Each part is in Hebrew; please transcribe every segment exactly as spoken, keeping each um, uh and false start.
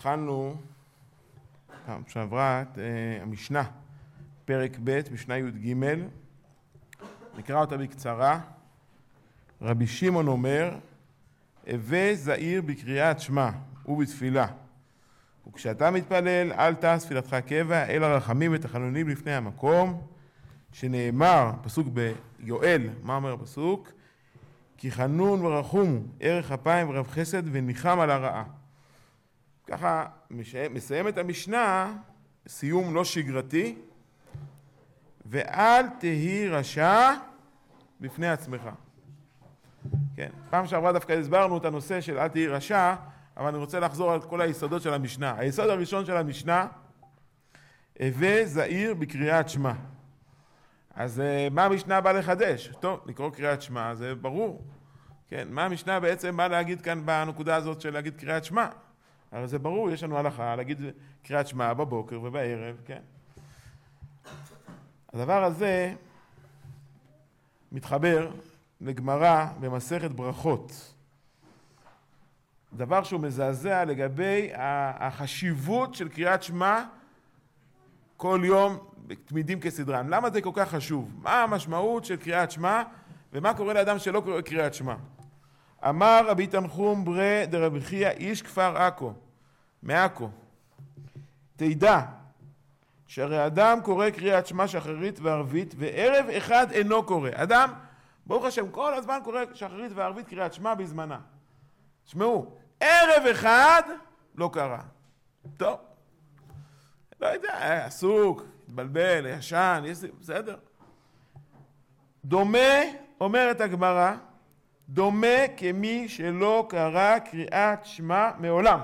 התחלנו פעם שעברה את המשנה, פרק ב', משנה י"ג, נקרא אותה בקצרה. רבי שמעון אומר, הווה זהיר בקריאת שמע ובתפילה, וכשאתה מתפלל אל תעש תפילתך קבע אלא רחמים ותחנונים לפני המקום, שנאמר, פסוק ביואל, מה אומר הפסוק? כי חנון ורחום ערך אפיים ורב חסד וניחם על הרעה. ככה מסיים את המשנה, סיום לא שגרתי, ואל תהי רשע בפני עצמך. כן, פעם שעברה דווקא הסברנו את הנושא של אל תהי רשע, אבל אני רוצה לחזור על כל היסודות של המשנה. היסוד הראשון של המשנה, הווה זהיר בקריאת שמע. אז מה המשנה בא לחדש? טוב, לקרוא קריאת שמע, זה ברור. כן, מה המשנה בעצם בא להגיד כאן בנקודה הזאת של להגיד קריאת שמע? הרי זה ברור, יש לנו הלכה להגיד קריאת שמע בבוקר ובערב, כן? הדבר הזה מתחבר לגמרא במסכת ברכות. דבר שהוא מזעזע לגבי החשיבות של קריאת שמע כל יום תמידים כסדרן. למה זה כל כך חשוב? מה המשמעות של קריאת שמע ומה קורה לאדם שלא קורא קריאת שמע? אמר רבי תנחום ברי דרבי חייא איש כפר עכו, מעכו, תדע שהרי אדם קורא קריאת שמע שחרית וערבית וערב אחד אינו קורא. אדם ברוך השם כל הזמן קורא שחרית וערבית קריאת שמע בזמנה. שמעו, ערב אחד לא קרא. טוב, לא יודע, עסוק, התבלבל, ישן, בסדר. דומה, אומרת הגמרא, דומה כמי שלא קרא קריאת שמע מעולם.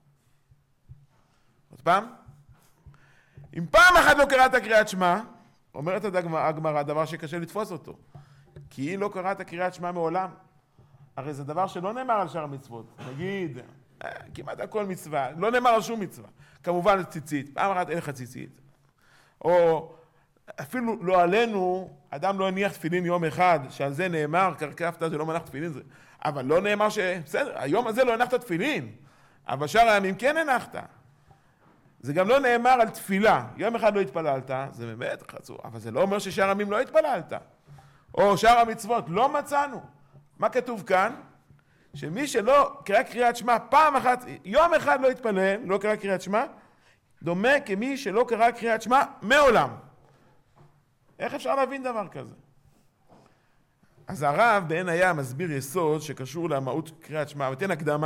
עוד פעם, אם פעם אחת לא קראת קריאת שמע, אומרת הגמרא, דבר שקשה לתפוס אותו, כי היא לא קראת קריאת שמע מעולם. הרי זה דבר שלא נאמר על שאר המצוות. נגיד, כמעט על כל מצווה, לא נאמר על שום מצווה. כמובן ציצית, פעם אחת אין לך ציצית. או אפילו לא עלינו, אדם לא הניח תפילין יום אחד, שעל זה נאמר, קרקפת זה לא מנח תפילין זה. אבל לא נאמר ש... בסדר, היום הזה לא הנחת תפילין, אבל שאר הימים כן הנחת. זה גם לא נאמר על תפילה. יום אחד לא התפללת, זה באמת חצור, אבל זה לא אומר ששאר הימים לא התפללת. או שאר המצוות, לא מצאנו. מה כתוב כאן? שמי שלא קרא קריאת שמע פעם אחת, יום אחד לא התפלל, לא קרא קריאת שמע, דומה כמי שלא קרא קריאת שמע מעולם. איך אפשר להבין דבר כזה? אז הרב בעין היה מסביר יסוד שקשור למהות קריאת שמע, ותן הקדמה.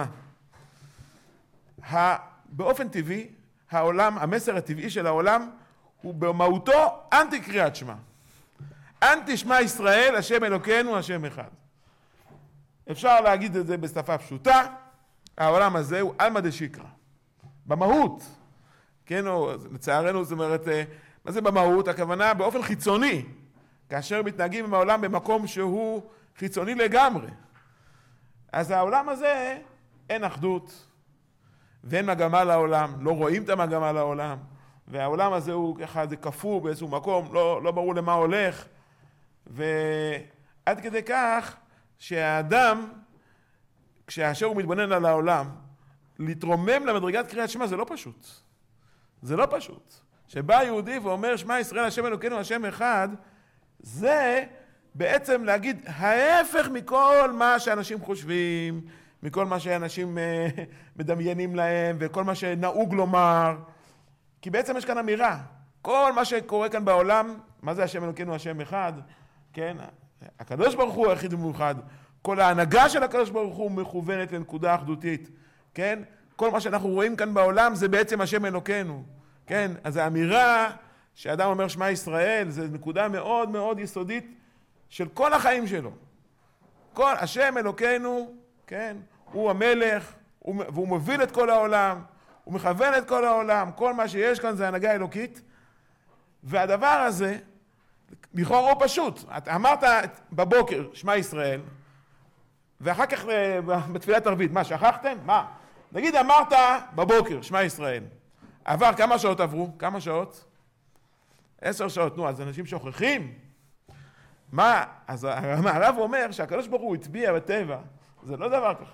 באופן טבעי, העולם, המסר הטבעי של העולם, הוא במהותו אנטי קריאת שמע. אנטי שמע ישראל, השם אלוקינו, השם אחד. אפשר להגיד את זה בשפה פשוטה, העולם הזה הוא אלמא דשיקרא. במהות. כן, או, לצערנו זאת אומרת, מה זה במהות? הכוונה באופן חיצוני, כאשר מתנהגים עם העולם במקום שהוא חיצוני לגמרי. אז העולם הזה אין אחדות, ואין מגמה לעולם, לא רואים את המגמה לעולם, והעולם הזה הוא ככה, זה קפוא באיזשהו מקום, לא, לא ברור למה הולך, ועד כדי כך שהאדם, כשאשר הוא מתבונן על העולם, להתרומם למדרגת קריאת שמע זה לא פשוט. זה לא פשוט. שבא יהודי ואומר שמע ישראל השם אלוקינו השם אחד, זה בעצם להגיד ההפך מכל מה שאנשים חושבים, מכל מה שאנשים מדמיינים להם וכל מה שנהוג לומר. כי בעצם יש כאן אמירה. כל מה שקורה כאן בעולם, מה זה השם אלוקינו השם אחד? כן, הקדוש ברוך הוא היחיד ומיוחד. כל ההנהגה של הקדוש ברוך הוא מכוונת לנקודה אחדותית. כן? כל מה שאנחנו רואים כאן בעולם זה בעצם השם אלוקינו. כן? אז האמירה שאדם אומר שמע ישראל, זה נקודה מאוד מאוד יסודית של כל החיים שלו. כל השם אלוקינו, כן? הוא המלך, והוא מוביל את כל העולם, הוא מכוון את כל העולם. כל מה שיש כאן זה הנהגה אלוקית. והדבר הזה, לכאורה הוא פשוט. אתה אמרת בבוקר שמע ישראל, ואחר כך בתפילת ערבית, מה, שכחתם? מה? נגיד אמרת בבוקר שמע ישראל. עבר, כמה שעות עברו? כמה שעות? עשר שעות. נו, אז אנשים שוכחים. מה? אז הרב אומר שהקדוש ברוך הוא הטביע בטבע. זה לא דבר ככה.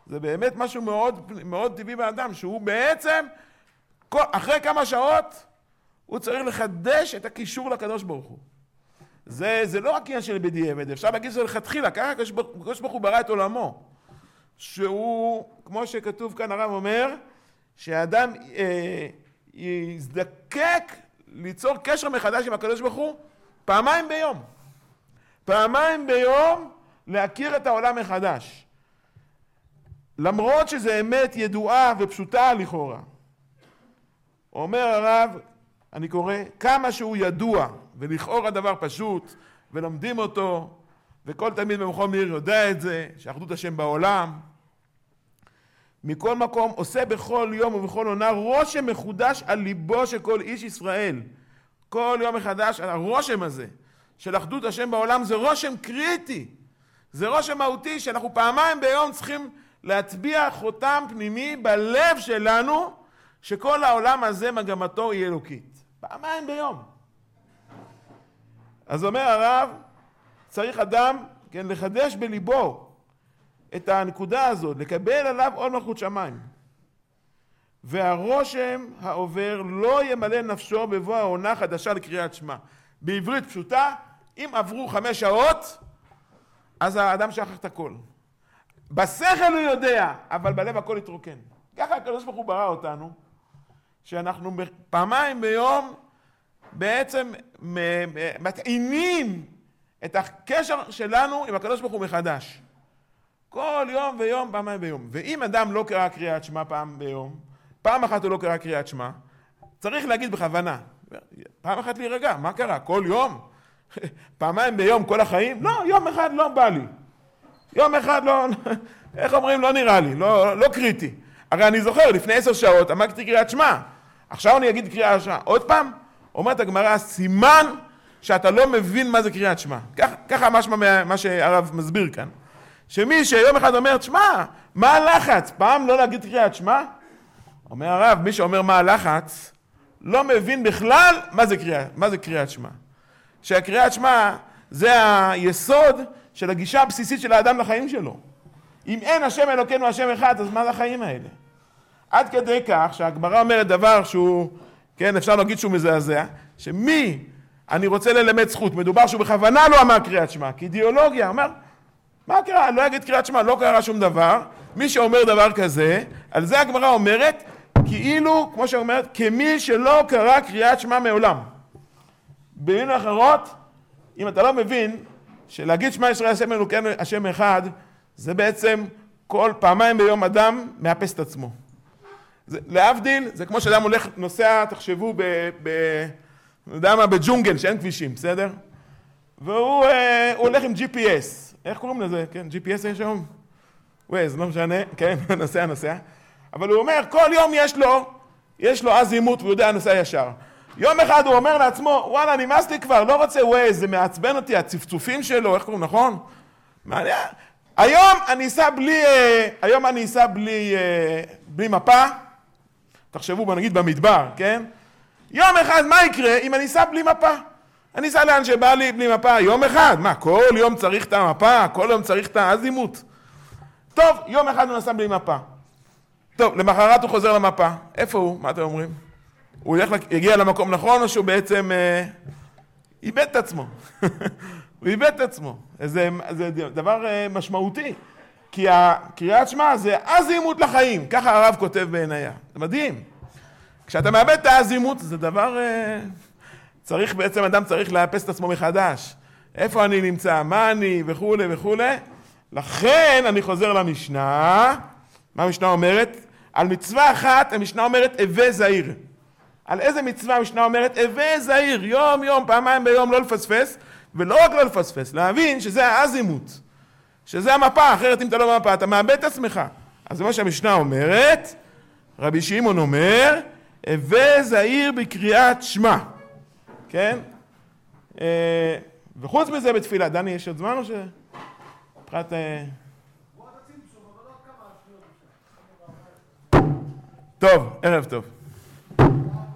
זה באמת משהו מאוד, מאוד טבעי באדם, שהוא בעצם, אחרי כמה שעות, הוא צריך לחדש את הקישור לקדוש ברוך הוא. זה, זה לא רק עניין של בדיעבד, אפשר להגיד שזה לכתחילה, ככה הקדוש ברוך הוא ברא את עולמו. שהוא, כמו שכתוב כאן, הרב אומר, שהאדם אה, יזדקק ליצור קשר מחדש עם הקדוש ברוך הוא פעמיים ביום. פעמיים ביום להכיר את העולם מחדש. למרות שזה אמת ידועה ופשוטה לכאורה. אומר הרב, אני קורא, כמה שהוא ידוע ולכאורה דבר פשוט ולומדים אותו, וכל תלמיד במכון מאיר יודע את זה, שאחדות השם בעולם. מכל מקום עושה בכל יום ובכל עונה רושם מחודש על ליבו של כל איש ישראל. כל יום מחדש, הרושם הזה של אחדות השם בעולם זה רושם קריטי. זה רושם מהותי שאנחנו פעמיים ביום צריכים להטביע חותם פנימי בלב שלנו, שכל העולם הזה מגמתו היא אלוקית. פעמיים ביום. אז אומר הרב, צריך אדם, כן, לחדש בליבו את הנקודה הזאת, לקבל עליו עול מלכות שמיים. והרושם העובר לא ימלא נפשו בבוא העונה חדשה לקריאת שמע. בעברית פשוטה, אם עברו חמש שעות, אז האדם שכח את הכל. בשכל הוא יודע, אבל בלב הכל יתרוקן. ככה הקדוש ברוך הוא ברא אותנו, שאנחנו פעמיים ביום בעצם מטעינים את הקשר שלנו עם הקדוש ברוך הוא מחדש. כל יום ויום, פעמיים ביום. ואם אדם לא קרא קריאת שמע פעם ביום, פעם אחת הוא לא קרא קריאת שמע, צריך להגיד בכוונה. פעם אחת להירגע, מה קרה? כל יום? פעמיים ביום, כל החיים? לא, יום אחד לא בא לי. יום אחד לא, איך אומרים? לא נראה לי, לא, לא קריטי. הרי אני זוכר, לפני עשר שעות אמרתי קריאת שמע. עכשיו אני אגיד קריאת שמע. עוד פעם, אומרת הגמרא, סימן שאתה לא מבין מה זה קריאת שמע. ככה, ככה משמע מה שהרב מסביר כאן. שמי שיום אחד אומר, שמע, מה הלחץ? פעם לא להגיד קריאת שמע? אומר הרב, מי שאומר מה הלחץ, לא מבין בכלל מה זה קריאת, מה זה קריאת שמע. שהקריאת שמע זה היסוד של הגישה הבסיסית של האדם לחיים שלו. אם אין השם אלוקינו השם אחד, אז מה זה החיים האלה? עד כדי כך שהגמרא אומרת דבר שהוא, כן, אפשר להגיד שהוא מזעזע, שמי אני רוצה ללמד זכות, מדובר שהוא בכוונה לא אמר קריאת שמע, כאידיאולוגיה, אומר, מה קרה? לא יגיד קריאת שמע, לא קרה שום דבר. מי שאומר דבר כזה, על זה הגמרא אומרת, כאילו, כמו שאומרת, כמי שלא קרא קריאת שמע מעולם. במילים אחרות, אם אתה לא מבין, שלהגיד שמע ישראל השם אלוקינו השם אחד, זה בעצם כל פעמיים ביום אדם מאפס את עצמו. זה, להבדיל, זה כמו שאדם הולך, נוסע, תחשבו, ב, ב, לא יודע מה, בג'ונגל, שאין כבישים, בסדר? והוא אה, הוא הולך עם ג'י פי אס. איך קוראים לזה? כן, ג'י פי אס יש היום? ווייז, לא משנה, כן, נוסע, נוסע. אבל הוא אומר, כל יום יש לו, יש לו אז עימות, והוא יודע, נוסע ישר. יום אחד הוא אומר לעצמו, וואלה, נמאס לי כבר, לא רוצה ווייז, זה מעצבן אותי, הצפצופים שלו, איך קוראים, נכון? היום אני אסע בלי, היום אני אסע בלי, בלי מפה, תחשבו, בוא נגיד במדבר, כן? יום אחד, מה יקרה אם אני אסע בלי מפה? אני אסע לאן שבא לי בלי מפה, יום אחד, מה, כל יום צריך את המפה, כל יום צריך את האזימות. טוב, יום אחד הוא נסע בלי מפה. טוב, למחרת הוא חוזר למפה. איפה הוא? מה אתם אומרים? הוא יגיע למקום נכון, או שהוא בעצם אה, איבד את עצמו? הוא איבד את עצמו. זה, זה דבר אה, משמעותי. כי הקריאת שמע זה אזימות לחיים. ככה הרב כותב בעינייה. זה מדהים. כשאתה מאבד את האזימות, זה דבר... אה, צריך בעצם, אדם צריך לאפס את עצמו מחדש. איפה אני נמצא? מה אני? וכו' וכו'. לכן אני חוזר למשנה. מה המשנה אומרת? על מצווה אחת, המשנה אומרת, הווה זהיר. על איזה מצווה המשנה אומרת? הווה זהיר, יום יום, פעמיים ביום, לא לפספס, ולא רק לא לפספס, להבין שזה האזימות, שזה המפה, אחרת אם אתה לא במפה, אתה מאבד את עצמך. אז זה מה שהמשנה אומרת, רבי שמעון אומר, הווה זהיר בקריאת שמע. כן? וחוץ מזה בתפילה, דני, יש עוד זמן או ש... מבחינת... טוב, ערב טוב.